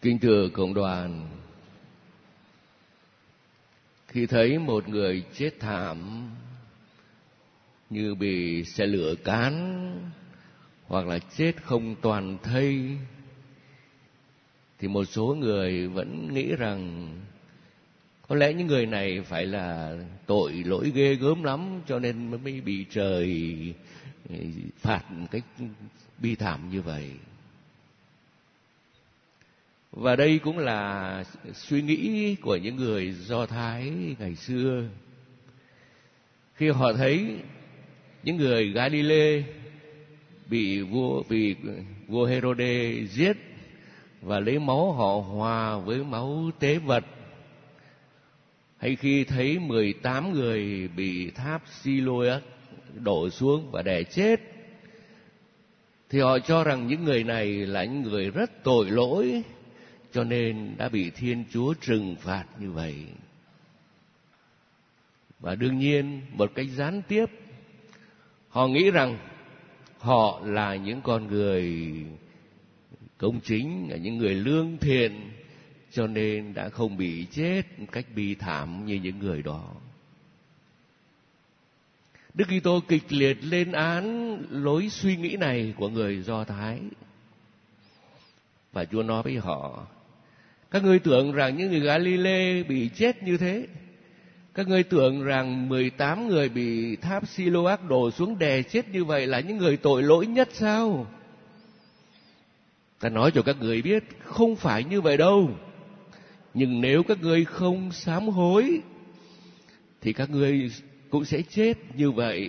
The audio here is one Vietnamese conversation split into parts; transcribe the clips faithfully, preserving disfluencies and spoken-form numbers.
Kính thưa cộng đoàn, khi thấy một người chết thảm như bị xe lửa cán hoặc là chết không toàn thây, thì một số người vẫn nghĩ rằng có lẽ những người này phải là tội lỗi ghê gớm lắm, cho nên mới bị trời phạt một cách bi thảm như vậy. Và đây cũng là suy nghĩ của những người Do Thái ngày xưa. Khi họ thấy những người Galilee bị vua vì vua Herode giết và lấy máu họ hòa với máu tế vật, hay khi thấy mười tám người bị tháp Siloé đổ xuống và đè chết, thì họ cho rằng những người này là những người rất tội lỗi, cho nên đã bị Thiên Chúa trừng phạt như vậy. Và đương nhiên, một cách gián tiếp, họ nghĩ rằng họ là những con người công chính, là những người lương thiện, cho nên đã không bị chết một cách bi thảm như những người đó. Đức Kitô kịch liệt lên án lối suy nghĩ này của người Do Thái. Và Chúa nói với họ: các ngươi tưởng rằng những người Galilee bị chết như thế, các ngươi tưởng rằng mười tám người bị tháp Siloé đổ xuống đè chết như vậy là những người tội lỗi nhất sao? Ta nói cho các người biết, không phải như vậy đâu. Nhưng nếu các ngươi không sám hối, thì các ngươi cũng sẽ chết như vậy.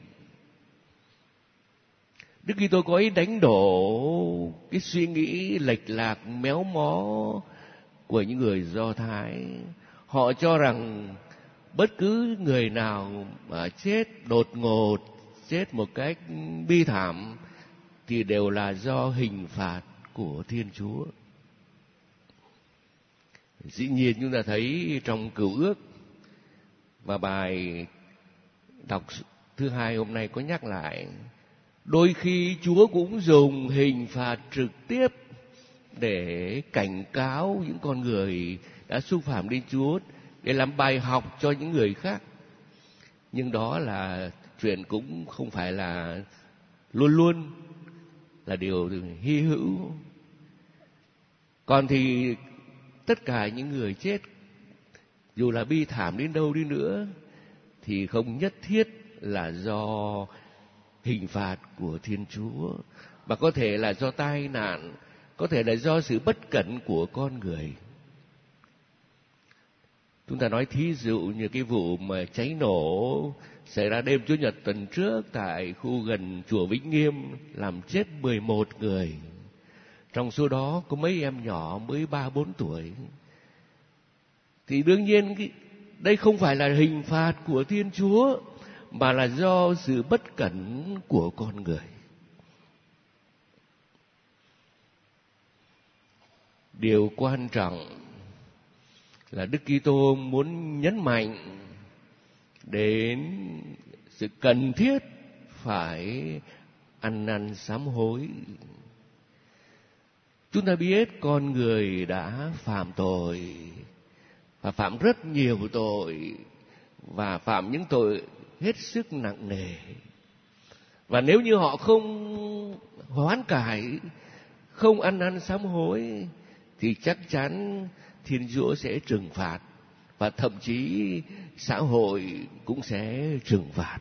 Đức Kitô có ý đánh đổ cái suy nghĩ lệch lạc méo mó của những người Do Thái. Họ cho rằng bất cứ người nào mà chết đột ngột, chết một cách bi thảm, thì đều là do hình phạt của Thiên Chúa. Dĩ nhiên chúng ta thấy trong Cựu Ước, và bài đọc thứ hai hôm nay có nhắc lại, đôi khi Chúa cũng dùng hình phạt trực tiếp để cảnh cáo những con người đã xúc phạm đến Chúa, để làm bài học cho những người khác. Nhưng đó là chuyện cũng không phải là luôn luôn là điều hy hữu. Còn thì tất cả những người chết, dù là bi thảm đến đâu đi nữa, thì không nhất thiết là do hình phạt của Thiên Chúa, mà có thể là do tai nạn, có thể là do sự bất cẩn của con người. Chúng ta nói thí dụ như cái vụ mà cháy nổ xảy ra đêm Chủ nhật tuần trước tại khu gần chùa Vĩnh Nghiêm, làm chết mười một người. Trong số đó có mấy em nhỏ mới ba bốn tuổi. Thì đương nhiên đây không phải là hình phạt của Thiên Chúa, mà là do sự bất cẩn của con người. Điều quan trọng là Đức Kitô muốn nhấn mạnh đến sự cần thiết phải ăn năn sám hối. Chúng ta biết con người đã phạm tội, và phạm rất nhiều tội, và phạm những tội hết sức nặng nề. Và nếu như họ không hoán cải, không ăn năn sám hối, thì chắc chắn Thiên Chúa sẽ trừng phạt, và thậm chí xã hội cũng sẽ trừng phạt.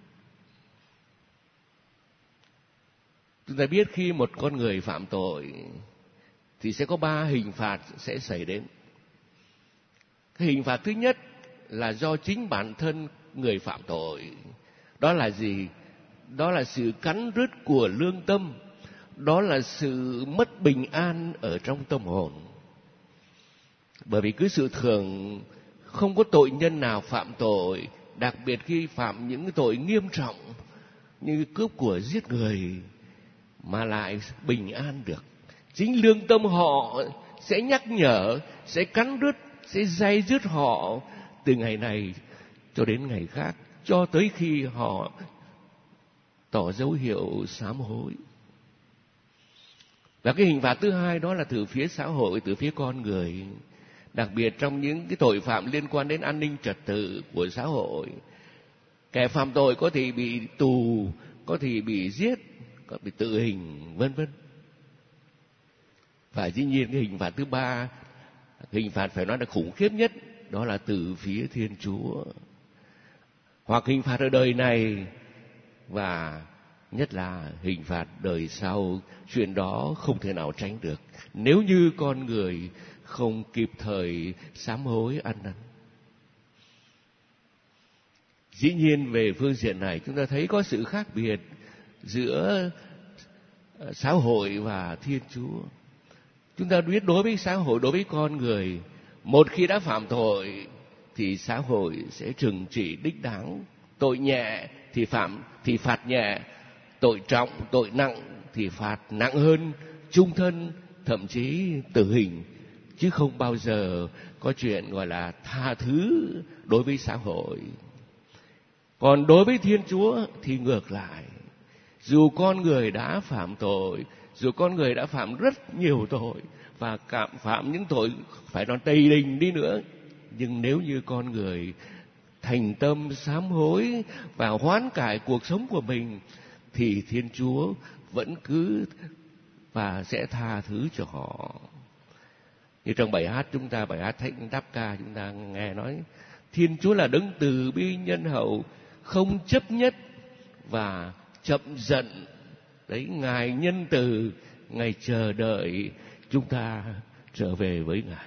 Chúng ta biết khi một con người phạm tội thì sẽ có ba hình phạt sẽ xảy đến. Cái hình phạt thứ nhất là do chính bản thân người phạm tội. Đó là gì? Đó là sự cắn rứt của lương tâm, đó là sự mất bình an ở trong tâm hồn. Bởi vì cứ sự thường, không có tội nhân nào phạm tội, đặc biệt khi phạm những tội nghiêm trọng như cướp của, giết người, mà lại bình an được. Chính lương tâm họ sẽ nhắc nhở, sẽ cắn rứt, sẽ day dứt họ từ ngày này cho đến ngày khác, cho tới khi họ tỏ dấu hiệu sám hối. Và cái hình phạt thứ hai đó là từ phía xã hội, từ phía con người. Đặc biệt trong những cái tội phạm liên quan đến an ninh trật tự của xã hội. Kẻ phạm tội có thể bị tù, có thể bị giết, có thể bị tử hình, vân vân. Và dĩ nhiên cái hình phạt thứ ba, hình phạt phải nói là khủng khiếp nhất, đó là từ phía Thiên Chúa. Hoặc hình phạt ở đời này, và nhất là hình phạt đời sau. Chuyện đó không thể nào tránh được nếu như con người không kịp thời sám hối ăn năn. Dĩ nhiên về phương diện này chúng ta thấy có sự khác biệt giữa xã hội và Thiên Chúa. Chúng ta biết đối với xã hội, đối với con người, một khi đã phạm tội thì xã hội sẽ trừng trị đích đáng. Tội nhẹ thì phạm thì phạt nhẹ, tội trọng, tội nặng thì phạt nặng hơn, chung thân, thậm chí tử hình, chứ không bao giờ có chuyện gọi là tha thứ đối với xã hội. Còn đối với Thiên Chúa thì ngược lại. Dù con người đã phạm tội, dù con người đã phạm rất nhiều tội và cảm phạm những tội phải nói tày đình đi nữa, nhưng nếu như con người thành tâm sám hối và hoán cải cuộc sống của mình thì Thiên Chúa vẫn cứ và sẽ tha thứ cho họ. Như trong bài hát chúng ta, bài hát Thánh Đáp Ca, chúng ta nghe nói Thiên Chúa là đấng từ bi nhân hậu, không chấp nhất và chậm giận. Đấy, Ngài nhân từ, Ngài chờ đợi chúng ta trở về với Ngài.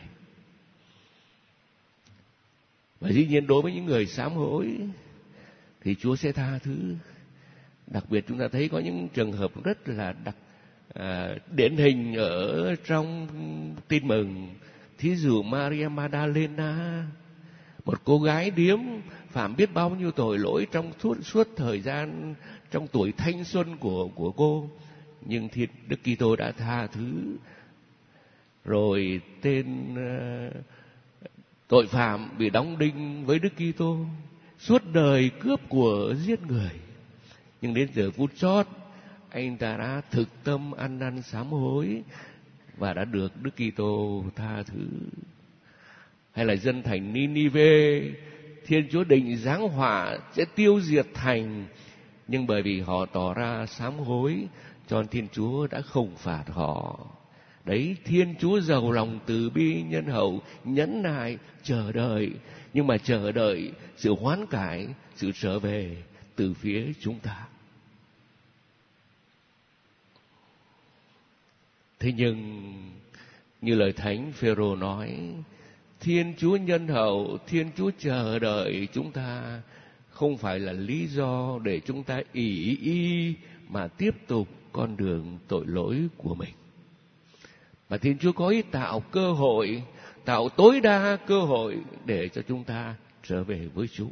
Và dĩ nhiên đối với những người sám hối thì Chúa sẽ tha thứ. Đặc biệt chúng ta thấy có những trường hợp rất là đặc à, điển hình ở trong Tin Mừng. Thí dụ Maria Magdalena, một cô gái điếm phạm biết bao nhiêu tội lỗi trong suốt, suốt thời gian trong tuổi thanh xuân của của cô, nhưng Thiên Đức Kitô đã tha thứ. Rồi tên uh, tội phạm bị đóng đinh với Đức Kitô, suốt đời cướp của giết người, nhưng đến giờ phút chót anh ta đã thực tâm ăn năn sám hối và đã được Đức Kitô tha thứ. Hay là dân thành Ninive, Thiên Chúa định giáng họa sẽ tiêu diệt thành, nhưng bởi vì họ tỏ ra sám hối cho nên Thiên Chúa đã không phạt họ. Đấy, Thiên Chúa giàu lòng từ bi nhân hậu, nhẫn nại, chờ đợi, nhưng mà chờ đợi sự hoán cải, sự trở về từ phía chúng ta. Thế nhưng như lời Thánh Phêrô nói, Thiên Chúa nhân hậu, Thiên Chúa chờ đợi chúng ta không phải là lý do để chúng ta ỷ y mà tiếp tục con đường tội lỗi của mình. Mà Thiên Chúa có ý tạo cơ hội, tạo tối đa cơ hội để cho chúng ta trở về với Chúa.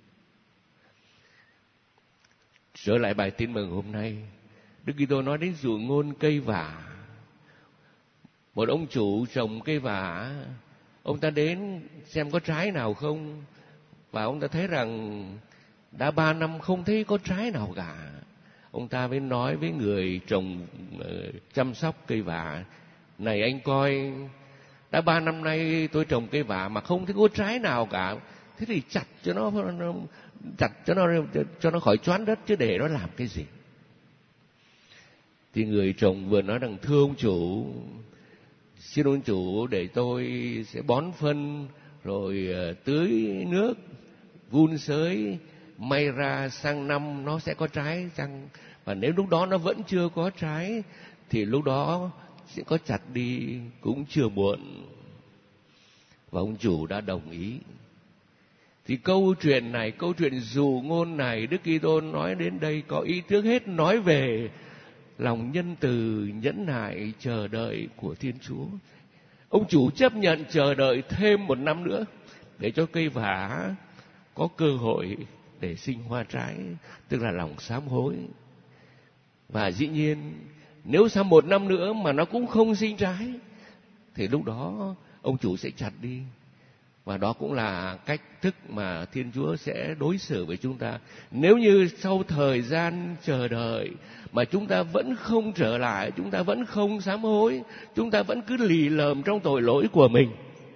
Trở lại bài Tin Mừng hôm nay, Đức Kitô nói đến dụ ngôn cây vả. Một ông chủ trồng cây vả, ông ta đến xem có trái nào không, và ông ta thấy rằng đã ba năm không thấy có trái nào cả. Ông ta mới nói với người trồng chăm sóc cây vả, này anh coi, đã ba năm nay tôi trồng cây vả mà không thấy có trái nào cả, thế thì chặt cho nó, chặt cho nó cho nó khỏi choán đất, chứ để nó làm cái gì. Thì người trồng vườn nói rằng, thưa ông chủ, xin ông chủ để tôi sẽ bón phân, rồi tưới nước, vun sới, may ra sang năm nó sẽ có trái chăng? Và nếu lúc đó nó vẫn chưa có trái thì lúc đó sẽ có chặt đi cũng chưa muộn. Và ông chủ đã đồng ý. Thì câu chuyện này, câu chuyện dụ ngôn này, Đức Kitô nói đến đây có ý trước hết nói về lòng nhân từ, nhẫn nại, chờ đợi của Thiên Chúa. Ông chủ chấp nhận chờ đợi thêm một năm nữa để cho cây vả có cơ hội để sinh hoa trái, tức là lòng sám hối. Và dĩ nhiên nếu sau một năm nữa mà nó cũng không sinh trái thì lúc đó ông chủ sẽ chặt đi. Và đó cũng là cách thức mà Thiên Chúa sẽ đối xử với chúng ta. Nếu như sau thời gian chờ đợi mà chúng ta vẫn không trở lại, chúng ta vẫn không sám hối, chúng ta vẫn cứ lì lợm trong tội lỗi của mình,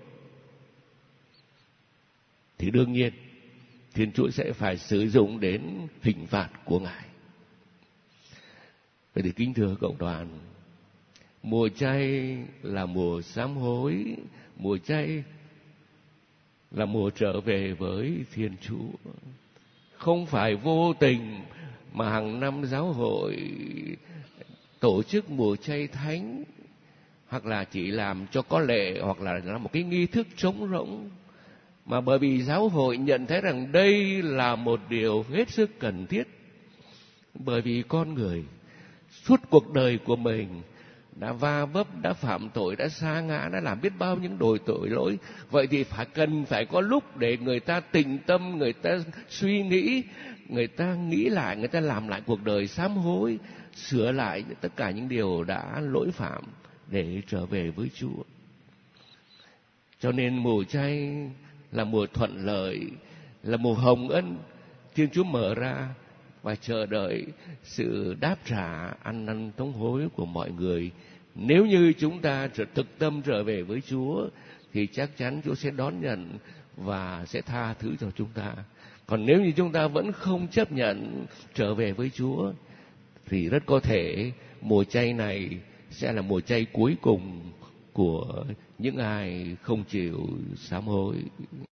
thì đương nhiên Thiên Chúa sẽ phải sử dụng đến hình phạt của Ngài. Vậy thì kính thưa cộng đoàn, mùa chay là mùa sám hối, mùa chay là mùa trở về với Thiên Chúa. Không phải vô tình mà hàng năm giáo hội tổ chức mùa chay thánh, hoặc là chỉ làm cho có lệ, hoặc là làm một cái nghi thức trống rỗng, mà bởi vì giáo hội nhận thấy rằng đây là một điều hết sức cần thiết. Bởi vì con người suốt cuộc đời của mình đã va vấp, đã phạm tội, đã sa ngã, đã làm biết bao những đồi tội lỗi. Vậy thì phải cần phải có lúc để người ta tĩnh tâm, người ta suy nghĩ, người ta nghĩ lại, người ta làm lại cuộc đời, sám hối, sửa lại tất cả những điều đã lỗi phạm để trở về với Chúa. Cho nên mùa chay là mùa thuận lợi, là mùa hồng ân Thiên Chúa mở ra và chờ đợi sự đáp trả ăn năn thống hối của mọi người. Nếu như chúng ta thực tâm trở về với Chúa thì chắc chắn Chúa sẽ đón nhận và sẽ tha thứ cho chúng ta. Còn nếu như chúng ta vẫn không chấp nhận trở về với Chúa thì rất có thể mùa chay này sẽ là mùa chay cuối cùng của những ai không chịu sám hối.